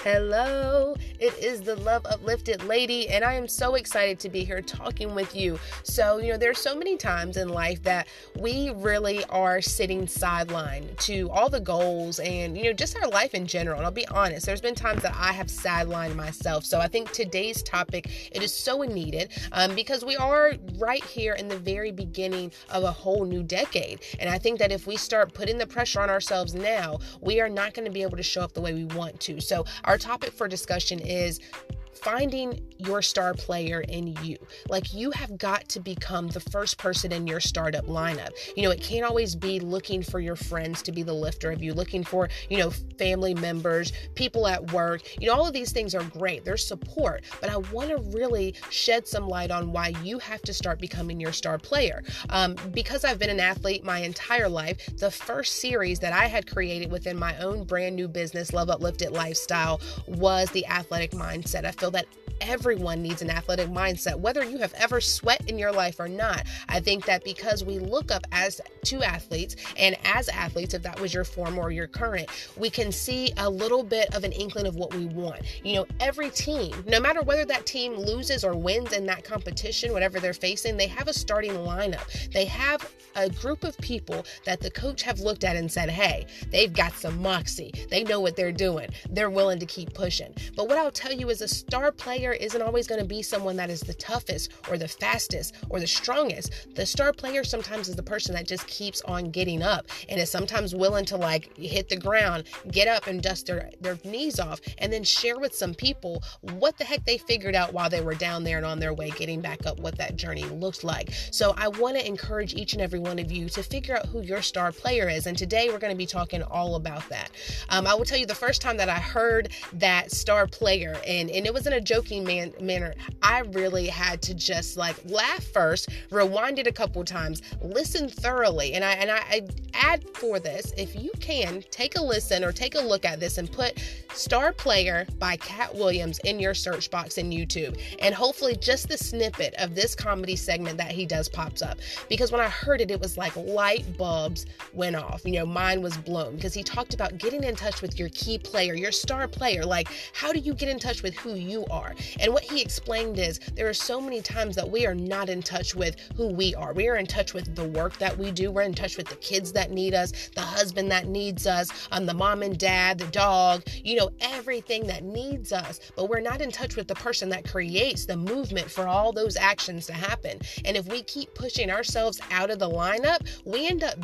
Hello, it is the Love Uplifted Lady, and I am so excited to be here talking with you. So, there's so many times in life that we really are sitting sidelined to all the goals and, just our life in general. And I'll be honest, there's been times that I have sidelined myself. So I think today's topic, it is so needed because we are right here in the very beginning of a whole new decade. And I think that if we start putting the pressure on ourselves now, we are not going to be able to show up the way we want to. So our topic for discussion is finding your star player in you. Like, you have got to become the first person in your startup lineup. It can't always be looking for your friends to be the lifter of you, looking for, family members, people at work. All of these things are great. There's support, but I want to really shed some light on why you have to start becoming your star player. Because I've been an athlete my entire life, the first series that I had created within my own brand new business, Love Uplifted Lifestyle, was the athletic mindset. I feel that everyone needs an athletic mindset, whether you have ever sweat in your life or not. I think that because we look up to athletes, and as athletes, if that was your former or your current, we can see a little bit of an inkling of what we want. Every team, no matter whether that team loses or wins in that competition, whatever they're facing, they have a starting lineup. They have a group of people that the coach have looked at and said, hey, they've got some moxie. They know what they're doing. They're willing to keep pushing. But what I'll tell you is a star player isn't always going to be someone that is the toughest or the fastest or the strongest. The star player sometimes is the person that just keeps on getting up and is sometimes willing to hit the ground, get up and dust their knees off, and then share with some people what the heck they figured out while they were down there and on their way getting back up, what that journey looks like. So I want to encourage each and every one of you to figure out who your star player is. And today we're going to be talking all about that. I will tell you the first time that I heard that star player, and it was in a joking manner, I really had to just laugh first, rewind it a couple times, listen thoroughly. And I add for this, if you can, take a listen or take a look at this and put Star Player by Cat Williams in your search box in YouTube. And hopefully just the snippet of this comedy segment that he does pops up. Because when I heard it, it was like light bulbs went off. Mine was blown because he talked about getting in touch with your key player, your star player. How do you get in touch with who you are? And what he explained is there are so many times that we are not in touch with who we are. We are in touch with the work that we do. We're in touch with the kids that need us, the husband that needs us, the mom and dad, the dog, everything that needs us. But we're not in touch with the person that creates the movement for all those actions to happen. And if we keep pushing ourselves out of the lineup, we end up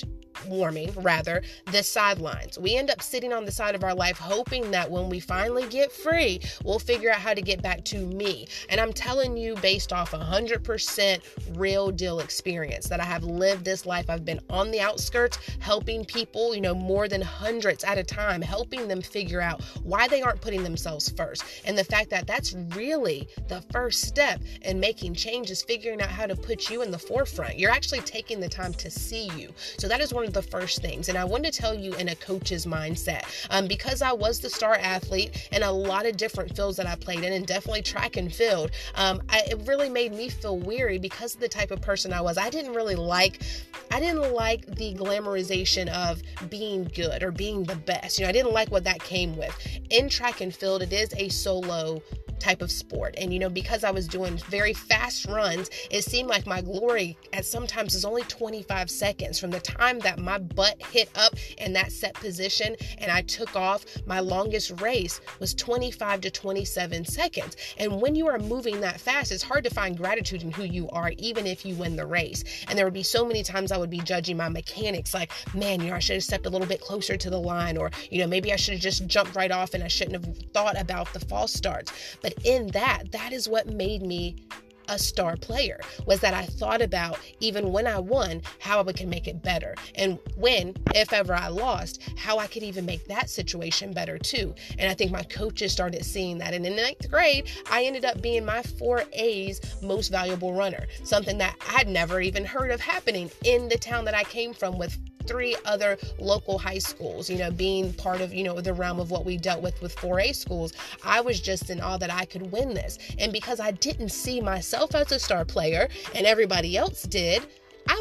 the sidelines. We end up sitting on the side of our life hoping that when we finally get free, we'll figure out how to get back to me. And I'm telling you, based off 100% real deal experience, that I have lived this life. I've been on the outskirts helping people, more than hundreds at a time, helping them figure out why they aren't putting themselves first. And the fact that that's really the first step in making change is figuring out how to put you in the forefront. You're actually taking the time to see you. So that is one of the first things. And I want to tell you in a coach's mindset, because I was the star athlete in a lot of different fields that I played in, and definitely track and field, it really made me feel weary because of the type of person I was. I didn't like the glamorization of being good or being the best. I didn't like what that came with. In track and field, it is a solo type of sport. And, because I was doing very fast runs, it seemed like my glory at sometimes is only 25 seconds from the time that my butt hit up in that set position and I took off. My longest race was 25 to 27 seconds. And when you are moving that fast, it's hard to find gratitude in who you are, even if you win the race. And there would be so many times I would be judging my mechanics like, man, I should have stepped a little bit closer to the line, or, maybe I should have just jumped right off and I shouldn't have thought about the false starts. But in that is what made me a star player, was that I thought about, even when I won, how I could make it better. And if ever I lost, how I could even make that situation better too. And I think my coaches started seeing that. And in the 9th grade, I ended up being my 4A's most valuable runner, something that I'd never even heard of happening in the town that I came from, with 3 other local high schools, being part of, the realm of what we dealt with 4A schools. I was just in awe that I could win this. And because I didn't see myself as a star player and everybody else did, I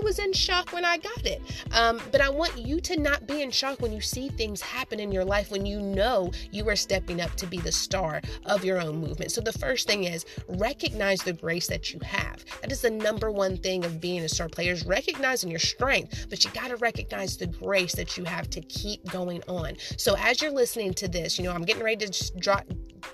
was in shock when I got it. But I want you to not be in shock when you see things happen in your life, when you know you are stepping up to be the star of your own movement. So the first thing is recognize the grace that you have. That is the number one thing of being a star player, is recognizing your strength, but you got to recognize the grace that you have to keep going on. So as you're listening to this, I'm getting ready to just drop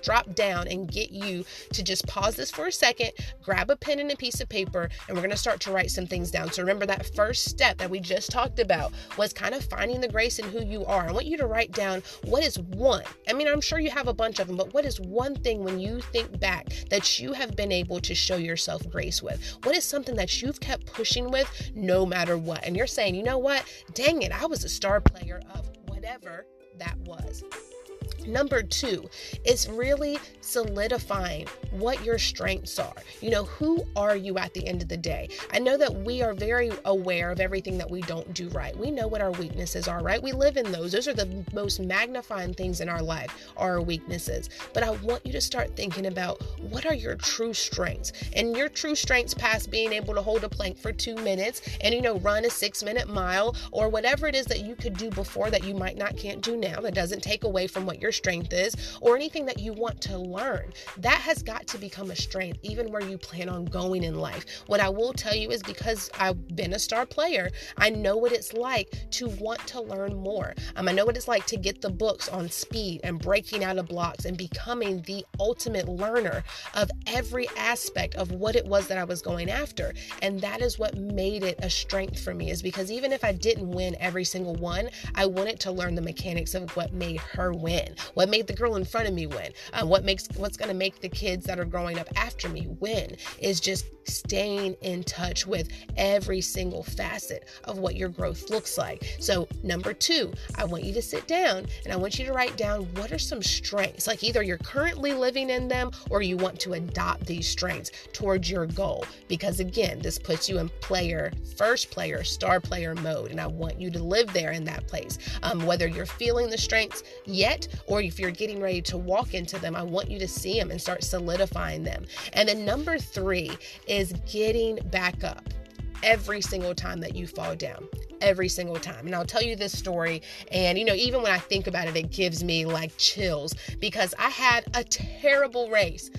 down and get you to just pause this for a second, grab a pen and a piece of paper, and we're going to start to write some things down. So remember, that first step that we just talked about was kind of finding the grace in who you are. I want you to write down what is one. I'm sure you have a bunch of them, but what is one thing when you think back that you have been able to show yourself grace with? What is something that you've kept pushing with no matter what? And you're saying, you know what? Dang it, I was a star player of whatever that was. Number 2 is really solidifying what your strengths are. Who are you at the end of the day? I know that we are very aware of everything that we don't do right. We know what our weaknesses are, right? We live in those. Those are the most magnifying things in our life, are our weaknesses. But I want you to start thinking about, what are your true strengths? And your true strengths past being able to hold a plank for 2 minutes and, run a 6-minute mile, or whatever it is that you could do before that you can't do now. That doesn't take away from what your strength is, or anything that you want to learn. That has got to become a strength, even where you plan on going in life. What I will tell you is, because I've been a star player, I know what it's like to want to learn more. I know what it's like to get the books on speed and breaking out of blocks and becoming the ultimate learner of every aspect of what it was that I was going after. And that is what made it a strength for me, is because even if I didn't win every single one, I wanted to learn the mechanics of what made her win, what made the girl in front of me win, what's going to make the kids that are growing up after me win, is just staying in touch with every single facet of what your growth looks like. So number 2, I want you to sit down and I want you to write down, what are some strengths? Like, either you're currently living in them or you want to adopt these strengths towards your goal. Because again, this puts you in first player, star player mode. And I want you to live there in that place. Whether you're feeling the strengths yet, or if you're getting ready to walk into them, I want you to see them and start solidifying them. And then number 3 is getting back up every single time that you fall down. Every single time. And I'll tell you this story, and even when I think about it, it gives me like chills, because I had a terrible race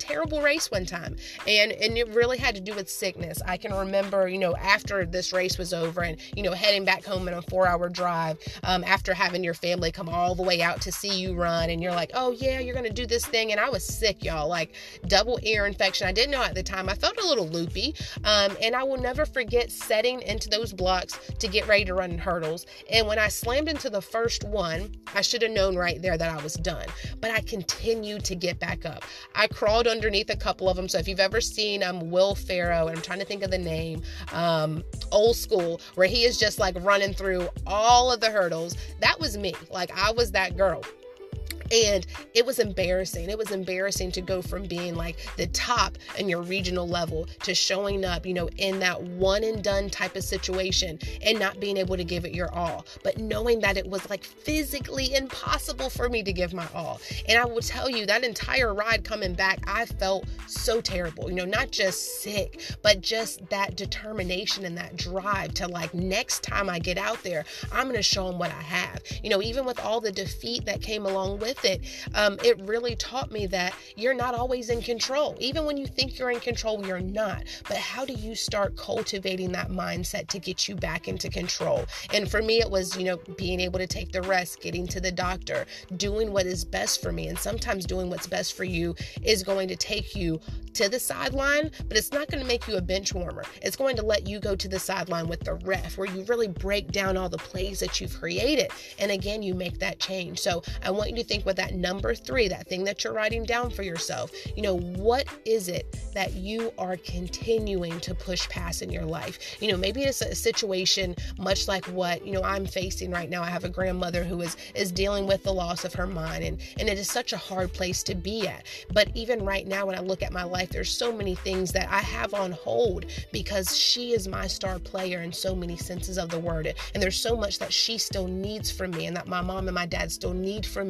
one time, and it really had to do with sickness. I can remember, after this race was over and, heading back home in a 4-hour drive, after having your family come all the way out to see you run, and you're like, oh yeah, you're going to do this thing. And I was sick, y'all, like double ear infection. I didn't know at the time. I felt a little loopy. And I will never forget setting into those blocks to get ready to run hurdles. And when I slammed into the first one, I should have known right there that I was done. But I continued to get back up. I crawled underneath a couple of them. So if you've ever seen Will Ferrell, and I'm trying to think of the name, Old School, where he is just like running through all of the hurdles, that was me. Like, I was that girl. And it was embarrassing. It was embarrassing to go from being like the top in your regional level to showing up, in that one and done type of situation and not being able to give it your all, but knowing that it was like physically impossible for me to give my all. And I will tell you, that entire ride coming back, I felt so terrible, not just sick, but just that determination and that drive to, like, next time I get out there, I'm going to show them what I have. Even with all the defeat that came along with it really taught me that you're not always in control. Even when you think you're in control, you're not. But how do you start cultivating that mindset to get you back into control? And for me, it was, being able to take the rest, getting to the doctor, doing what is best for me. And sometimes doing what's best for you is going to take you to the sideline, but it's not going to make you a bench warmer. It's going to let you go to the sideline with the ref, where you really break down all the plays that you've created. And again, you make that change. So I want you to think with that number 3, that thing that you're writing down for yourself, what is it that you are continuing to push past in your life? Maybe it's a situation much like what, I'm facing right now. I have a grandmother who is dealing with the loss of her mind, and it is such a hard place to be at. But even right now, when I look at my life, there's so many things that I have on hold because she is my star player in so many senses of the word. And there's so much that she still needs from me, and that my mom and my dad still need from me.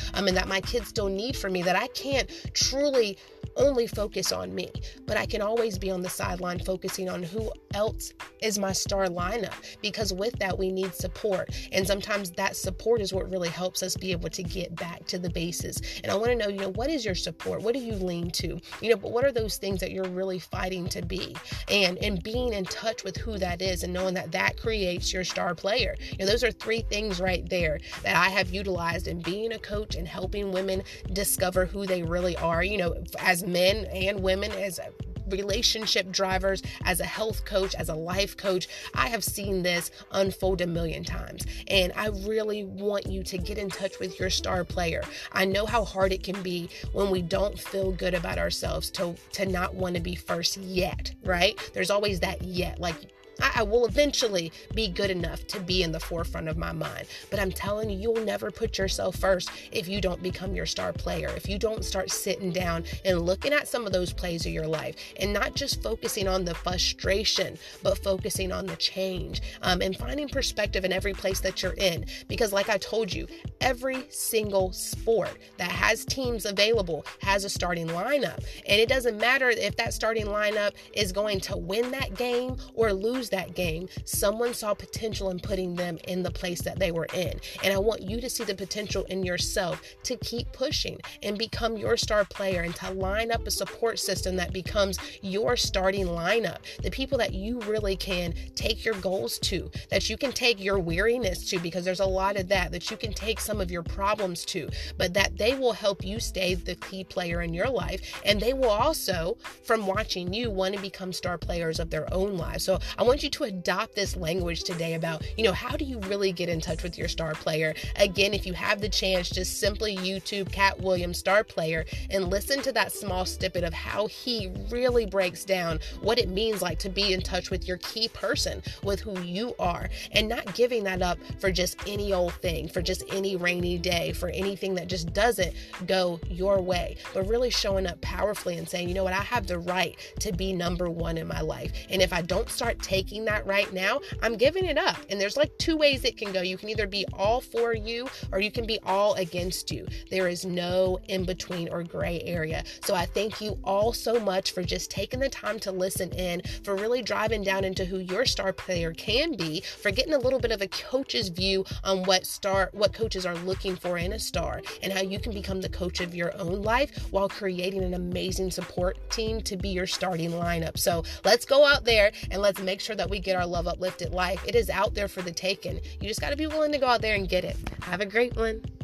and that my kids still need from me, that I can't truly only focus on me, but I can always be on the sideline focusing on who else is my star lineup, because with that we need support, and sometimes that support is what really helps us be able to get back to the bases. And I want to know, what is your support? What do you lean to? But what are those things that you're really fighting to be, and being in touch with who that is, and knowing that creates your star player. Those are 3 things right there that I have utilized in being a coach and helping women discover who they really are, as men and women, as relationship drivers, as a health coach, as a life coach. I have seen this unfold a million times, and I really want you to get in touch with your star player. I know how hard it can be when we don't feel good about ourselves to not want to be first yet, right? There's always that yet, like, I will eventually be good enough to be in the forefront of my mind. But I'm telling you, you'll never put yourself first if you don't become your star player, if you don't start sitting down and looking at some of those plays of your life, and not just focusing on the frustration, but focusing on the change, and finding perspective in every place that you're in. Because like I told you, every single sport that has teams available has a starting lineup. And it doesn't matter if that starting lineup is going to win that game or lose that game. Someone saw potential in putting them in the place that they were in. And I want you to see the potential in yourself to keep pushing and become your star player, and to line up a support system that becomes your starting lineup. The people that you really can take your goals to, that you can take your weariness to, because there's a lot of that you can take some of your problems to, but that they will help you stay the key player in your life. And they will also, from watching you, want to become star players of their own lives. So I want you to adopt this language today about, how do you really get in touch with your star player? Again, if you have the chance, just simply YouTube Cat Williams star player and listen to that small snippet of how he really breaks down what it means like to be in touch with your key person, with who you are, and not giving that up for just any old thing, for just any rainy day, for anything that just doesn't go your way, but really showing up powerfully and saying, I have the right to be number 1 in my life. And if I don't start taking that right now, I'm giving it up. And there's like 2 ways it can go. You can either be all for you, or you can be all against you. There is no in between or gray area. So I thank you all so much for just taking the time to listen in, for really driving down into who your star player can be, for getting a little bit of a coach's view on what coaches are looking for in a star, and how you can become the coach of your own life while creating an amazing support team to be your starting lineup. So let's go out there and let's make sure that we get our love uplifted life. It is out there for the taking. You just got to be willing to go out there and get it. Have a great one.